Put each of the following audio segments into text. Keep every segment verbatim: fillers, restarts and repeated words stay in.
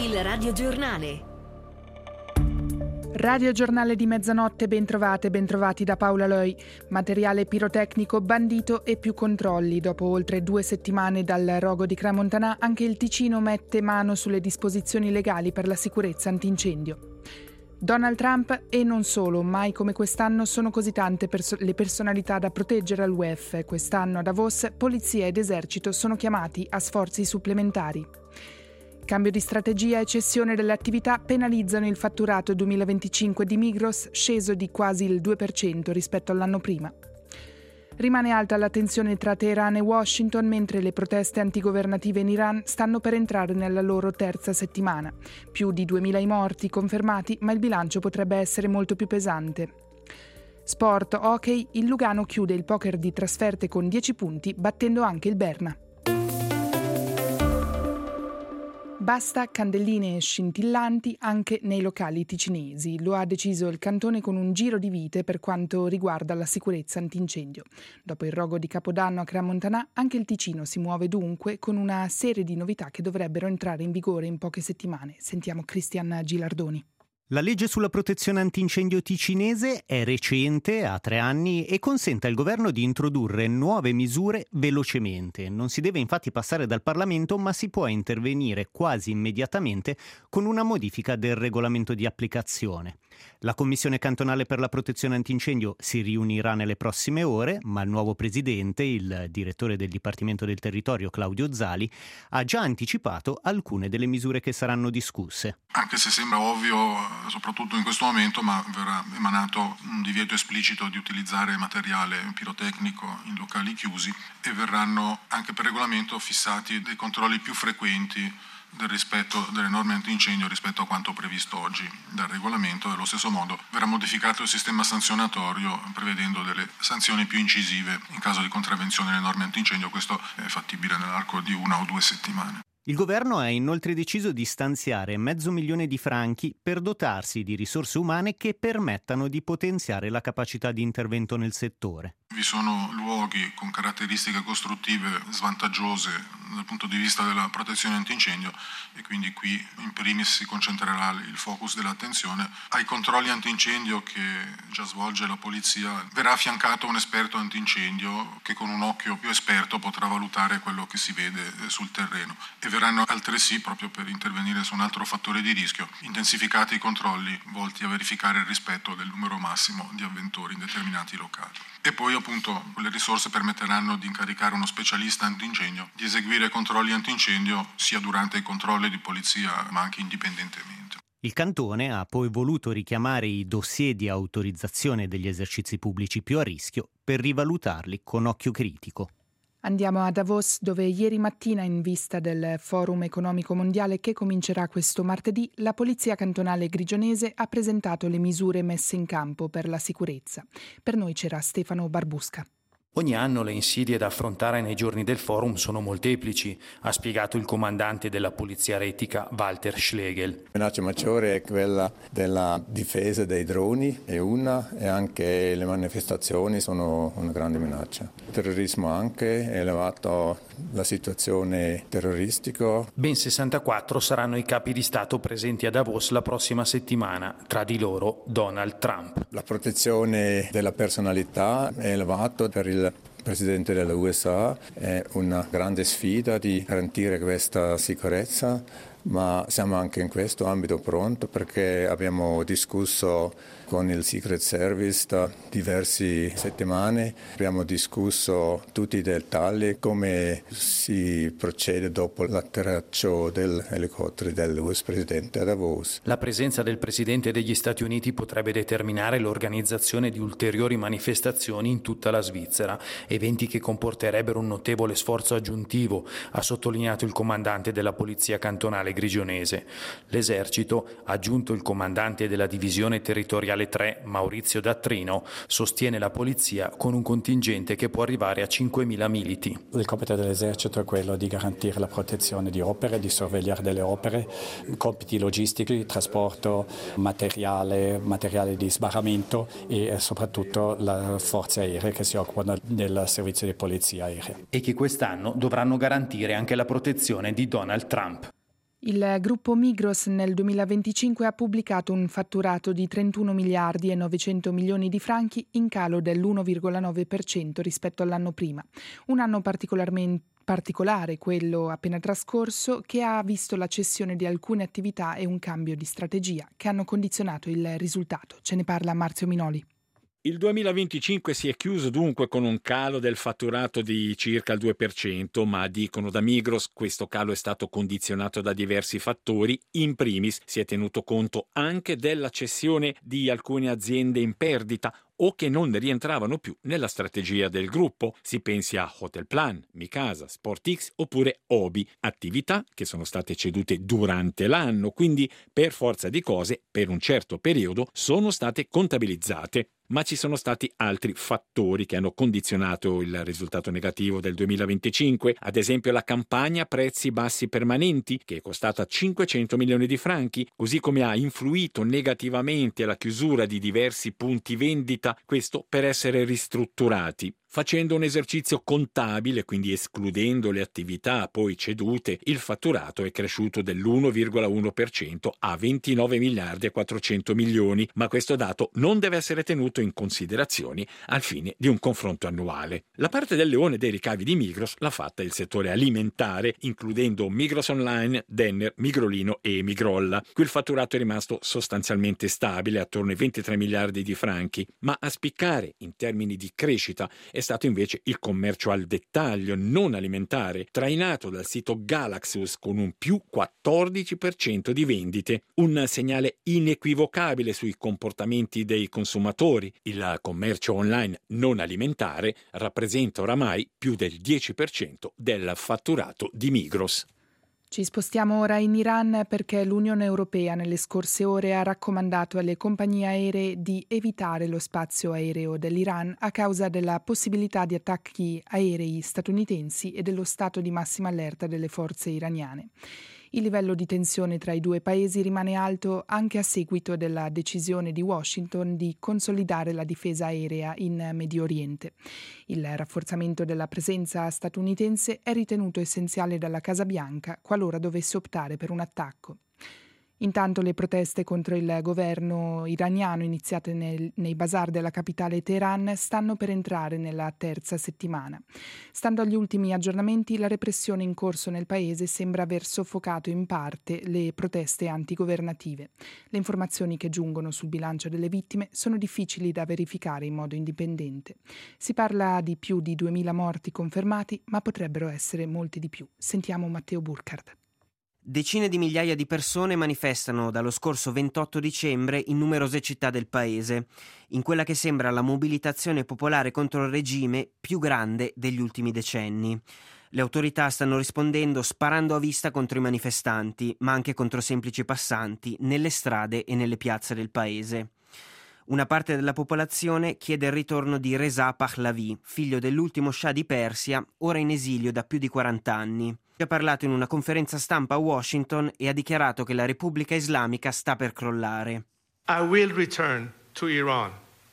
Il radiogiornale. Radio Giornale di mezzanotte, ben trovate, ben trovati da Paola Loi. Materiale pirotecnico bandito e più controlli. Dopo oltre due settimane dal rogo di Crans-Montana, anche il Ticino mette mano sulle disposizioni legali per la sicurezza antincendio. Donald Trump e non solo, mai come quest'anno sono così tante perso- le personalità da proteggere all'U E F. Quest'anno a Davos polizia ed esercito sono chiamati a sforzi supplementari. Cambio di strategia e cessione delle attività penalizzano il fatturato duemilaventicinque di Migros, sceso di quasi il due per cento rispetto all'anno prima. Rimane alta la tensione tra Teheran e Washington, mentre le proteste antigovernative in Iran stanno per entrare nella loro terza settimana. Più di duemila i morti confermati, ma il bilancio potrebbe essere molto più pesante. Sport, hockey, il Lugano chiude il poker di trasferte con dieci punti, battendo anche il Berna. Basta candelline scintillanti anche nei locali ticinesi. Lo ha deciso il cantone con un giro di vite per quanto riguarda la sicurezza antincendio. Dopo il rogo di Capodanno a Crans-Montana, anche il Ticino si muove dunque con una serie di novità che dovrebbero entrare in vigore in poche settimane. Sentiamo Cristian Gilardoni. La legge sulla protezione antincendio ticinese è recente, ha tre anni, e consente al governo di introdurre nuove misure velocemente. Non si deve infatti passare dal Parlamento, ma si può intervenire quasi immediatamente con una modifica del regolamento di applicazione. La Commissione cantonale per la protezione antincendio si riunirà nelle prossime ore, ma il nuovo presidente, il direttore del Dipartimento del Territorio Claudio Zali, ha già anticipato alcune delle misure che saranno discusse. Anche se sembra ovvio, soprattutto in questo momento, ma verrà emanato un divieto esplicito di utilizzare materiale pirotecnico in locali chiusi e verranno anche per regolamento fissati dei controlli più frequenti del rispetto delle norme antincendio rispetto a quanto previsto oggi dal regolamento. Allo stesso modo verrà modificato il sistema sanzionatorio prevedendo delle sanzioni più incisive in caso di contravvenzione delle norme antincendio. Questo è fattibile nell'arco di una o due settimane. Il governo ha inoltre deciso di stanziare mezzo milione di franchi per dotarsi di risorse umane che permettano di potenziare la capacità di intervento nel settore. Vi sono luoghi con caratteristiche costruttive svantaggiose dal punto di vista della protezione antincendio e quindi qui in primis si concentrerà il focus dell'attenzione ai controlli antincendio che già svolge la polizia. Verrà affiancato un esperto antincendio che con un occhio più esperto potrà valutare quello che si vede sul terreno e verranno altresì, proprio per intervenire su un altro fattore di rischio, intensificati i controlli volti a verificare il rispetto del numero massimo di avventori in determinati locali. E poi appunto quelle risorse permetteranno di incaricare uno specialista antincendio di eseguire controlli antincendio sia durante i controlli di polizia ma anche indipendentemente. Il cantone ha poi voluto richiamare i dossier di autorizzazione degli esercizi pubblici più a rischio per rivalutarli con occhio critico. Andiamo a Davos, dove ieri mattina, in vista del Forum Economico Mondiale che comincerà questo martedì, la Polizia Cantonale Grigionese ha presentato le misure messe in campo per la sicurezza. Per noi c'era Stefano Barbusca. Ogni anno le insidie da affrontare nei giorni del forum sono molteplici, ha spiegato il comandante della Polizia Retica Walter Schlegel. La minaccia maggiore è quella della difesa dei droni, è una, e anche le manifestazioni sono una grande minaccia. Il terrorismo anche, è elevato la situazione terroristica. Ben sessantaquattro saranno i capi di Stato presenti a Davos la prossima settimana, tra di loro Donald Trump. La protezione della personalità è elevata per il Presidente della U S A, è una grande sfida di garantire questa sicurezza, ma siamo anche in questo ambito pronto perché abbiamo discusso con il Secret Service da diverse settimane, abbiamo discusso tutti i dettagli, come si procede dopo l'atterraggio dell'elicottero dell'ex presidente a Davos. La presenza del Presidente degli Stati Uniti potrebbe determinare l'organizzazione di ulteriori manifestazioni in tutta la Svizzera, eventi che comporterebbero un notevole sforzo aggiuntivo, ha sottolineato il comandante della Polizia Cantonale Grigionese. L'esercito, aggiunto il comandante della divisione territoriale tre, Maurizio Dattrino, sostiene la polizia con un contingente che può arrivare a cinquemila militi. Il compito dell'esercito è quello di garantire la protezione di opere, di sorvegliare delle opere, compiti logistici, trasporto, materiale, materiale di sbarramento e soprattutto le forze aeree che si occupano del servizio di polizia aerea. E che quest'anno dovranno garantire anche la protezione di Donald Trump. Il gruppo Migros nel duemilaventicinque ha pubblicato un fatturato di trentuno miliardi e novecento milioni di franchi, in calo dell'uno virgola nove per cento rispetto all'anno prima. Un anno particolarmente particolare, quello appena trascorso, che ha visto la cessione di alcune attività e un cambio di strategia che hanno condizionato il risultato. Ce ne parla Marzio Minoli. Il duemilaventicinque si è chiuso dunque con un calo del fatturato di circa il due per cento, ma dicono da Migros questo calo è stato condizionato da diversi fattori. In primis si è tenuto conto anche della cessione di alcune aziende in perdita o che non rientravano più nella strategia del gruppo. Si pensi a Hotelplan, Micasa, SportX oppure Obi, attività che sono state cedute durante l'anno, quindi per forza di cose per un certo periodo sono state contabilizzate. Ma ci sono stati altri fattori che hanno condizionato il risultato negativo del duemilaventicinque, ad esempio la campagna prezzi bassi permanenti, che è costata cinquecento milioni di franchi, così come ha influito negativamente la chiusura di diversi punti vendita, questo per essere ristrutturati. Facendo un esercizio contabile, quindi escludendo le attività poi cedute, il fatturato è cresciuto dell'uno virgola uno per cento a ventinove miliardi e quattrocento milioni, ma questo dato non deve essere tenuto in considerazione al fine di un confronto annuale. La parte del leone dei ricavi di Migros l'ha fatta il settore alimentare, includendo Migros Online, Denner, Migrolino e Migrolla. Qui il fatturato è rimasto sostanzialmente stabile, attorno ai ventitré miliardi di franchi, ma a spiccare in termini di crescita è stato invece il commercio al dettaglio non alimentare, trainato dal sito Galaxus con un più quattordici per cento di vendite, un segnale inequivocabile sui comportamenti dei consumatori. Il commercio online non alimentare rappresenta oramai più del dieci per cento del fatturato di Migros. Ci spostiamo ora in Iran perché l'Unione Europea nelle scorse ore ha raccomandato alle compagnie aeree di evitare lo spazio aereo dell'Iran a causa della possibilità di attacchi aerei statunitensi e dello stato di massima allerta delle forze iraniane. Il livello di tensione tra i due paesi rimane alto anche a seguito della decisione di Washington di consolidare la difesa aerea in Medio Oriente. Il rafforzamento della presenza statunitense è ritenuto essenziale dalla Casa Bianca qualora dovesse optare per un attacco. Intanto le proteste contro il governo iraniano iniziate nel, nei bazar della capitale Teheran stanno per entrare nella terza settimana. Stando agli ultimi aggiornamenti, la repressione in corso nel paese sembra aver soffocato in parte le proteste antigovernative. Le informazioni che giungono sul bilancio delle vittime sono difficili da verificare in modo indipendente. Si parla di più di duemila morti confermati, ma potrebbero essere molti di più. Sentiamo Matteo Burkhardt. Decine di migliaia di persone manifestano dallo scorso ventotto dicembre in numerose città del paese, in quella che sembra la mobilitazione popolare contro il regime più grande degli ultimi decenni. Le autorità stanno rispondendo sparando a vista contro i manifestanti, ma anche contro semplici passanti, nelle strade e nelle piazze del paese. Una parte della popolazione chiede il ritorno di Reza Pahlavi, figlio dell'ultimo Shah di Persia, ora in esilio da più di quaranta anni. Ha parlato in una conferenza stampa a Washington e ha dichiarato che la Repubblica Islamica sta per crollare. I will return to Iran.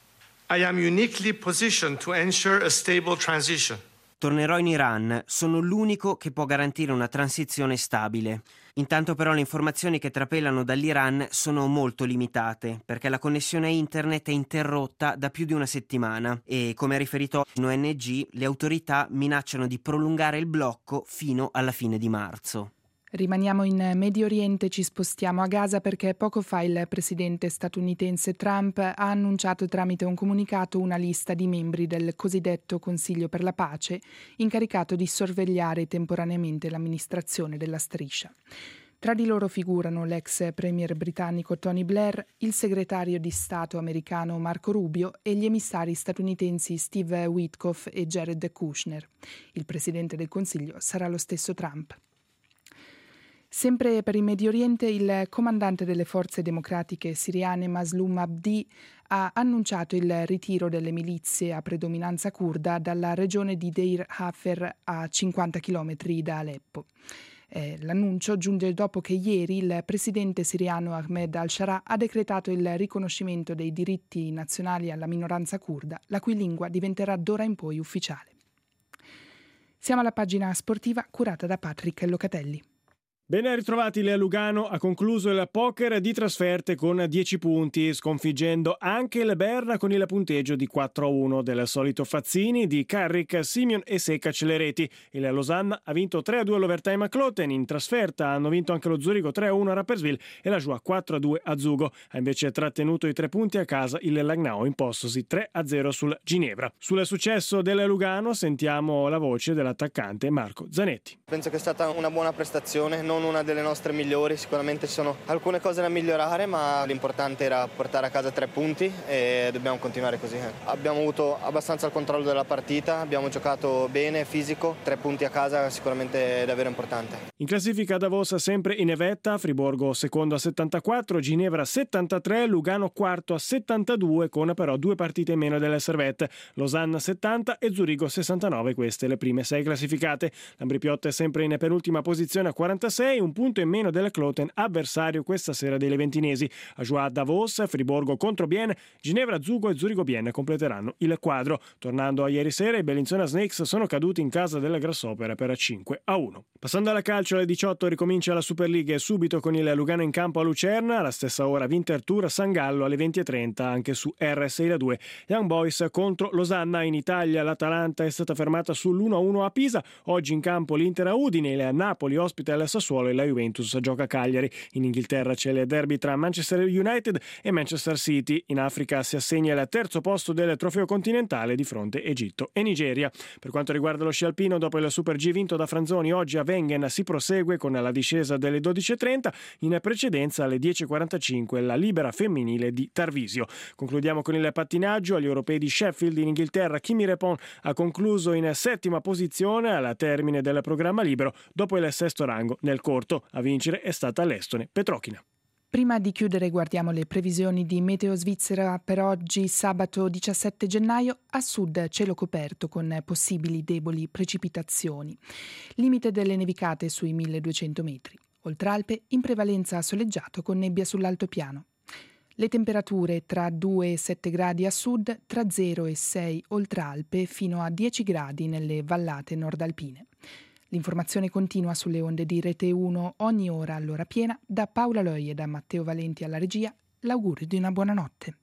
I am uniquely positioned to ensure a stable transition. Tornerò in Iran, sono l'unico che può garantire una transizione stabile. Intanto però le informazioni che trapelano dall'Iran sono molto limitate, perché la connessione a internet è interrotta da più di una settimana e, come ha riferito l'O N G, le autorità minacciano di prolungare il blocco fino alla fine di marzo. Rimaniamo in Medio Oriente, ci spostiamo a Gaza perché poco fa il presidente statunitense Trump ha annunciato tramite un comunicato una lista di membri del cosiddetto Consiglio per la pace, incaricato di sorvegliare temporaneamente l'amministrazione della striscia. Tra di loro figurano l'ex premier britannico Tony Blair, il segretario di Stato americano Marco Rubio e gli emissari statunitensi Steve Witkoff e Jared Kushner. Il presidente del Consiglio sarà lo stesso Trump. Sempre per il Medio Oriente, il comandante delle forze democratiche siriane Maslum Abdi ha annunciato il ritiro delle milizie a predominanza curda dalla regione di Deir Hafer a cinquanta chilometri da Aleppo. Eh, l'annuncio giunge dopo che ieri il presidente siriano Ahmed al-Sharaa ha decretato il riconoscimento dei diritti nazionali alla minoranza curda, la cui lingua diventerà d'ora in poi ufficiale. Siamo alla pagina sportiva curata da Patrick Locatelli. Ben ritrovati, il Lugano ha concluso il poker di trasferte con dieci punti, sconfiggendo anche il Berna con il punteggio di quattro a uno del solito Fazzini, di Carrick, Simeon e Secca Celereti. Il Losanna ha vinto tre a due all'overtime a Kloten, in trasferta hanno vinto anche lo Zurigo tre a uno a Rapperswil e la Joie quattro a due a Zugo. Ha invece trattenuto i tre punti a casa il Langnau, impostosi tre a zero sul Ginevra. Sul successo del Lugano sentiamo la voce dell'attaccante Marco Zanetti. Penso che è stata una buona prestazione, non una delle nostre migliori, sicuramente ci sono alcune cose da migliorare, ma l'importante era portare a casa tre punti e dobbiamo continuare così. Abbiamo avuto abbastanza il controllo della partita, abbiamo giocato bene, fisico, tre punti a casa sicuramente è davvero importante. In classifica Davos sempre in vetta, Friburgo secondo a settantaquattro, Ginevra settantatré, Lugano quarto a settantadue con però due partite in meno delle Servette, Losanna settanta e Zurigo sessantanove, queste le prime sei classificate. L'Ambripiotte è sempre in penultima posizione a quarantasei, un punto in meno del Kloten, avversario questa sera dei leventinesi. A Joie Davos, Friburgo contro Bienne, Ginevra, Zugo e Zurigo Bienne completeranno il quadro. Tornando a ieri sera, i Bellinzona Snakes sono caduti in casa della Grasshopper per cinque a uno. Passando alla calcio, alle diciotto ricomincia la Super League subito con il Lugano in campo a Lucerna, alla stessa ora Winterthur San Gallo alle venti e trenta anche su R S I la due. Young Boys contro Losanna. In Italia l'Atalanta è stata fermata sull'uno a uno a Pisa, oggi in campo l'Inter a Udine, il Napoli ospita il Sassuolo e la Juventus gioca a Cagliari. In Inghilterra c'è il derby tra Manchester United e Manchester City. In Africa si assegna il terzo posto del trofeo continentale di fronte Egitto e Nigeria. Per quanto riguarda lo sci alpino, dopo il Super G vinto da Franzoni oggi a Wengen si prosegue con la discesa delle dodici e trenta, in precedenza alle dieci e quarantacinque la libera femminile di Tarvisio. Concludiamo con il pattinaggio. Agli europei di Sheffield in Inghilterra Kimi Repon ha concluso in settima posizione al termine del programma libero dopo il sesto rango nel corto. A vincere è stata l'estone Petrokina. Prima di chiudere guardiamo le previsioni di Meteo Svizzera per oggi, sabato diciassette gennaio. A sud cielo coperto con possibili deboli precipitazioni. Limite delle nevicate sui milleduecento metri. Oltralpe in prevalenza soleggiato con nebbia sull'altopiano. Le temperature tra due e sette gradi a sud, tra zero e sei oltralpe fino a dieci gradi nelle vallate nordalpine. L'informazione continua sulle onde di Rete uno ogni ora all'ora piena. Da Paola Loi e da Matteo Valenti alla regia, l'augurio di una buona notte.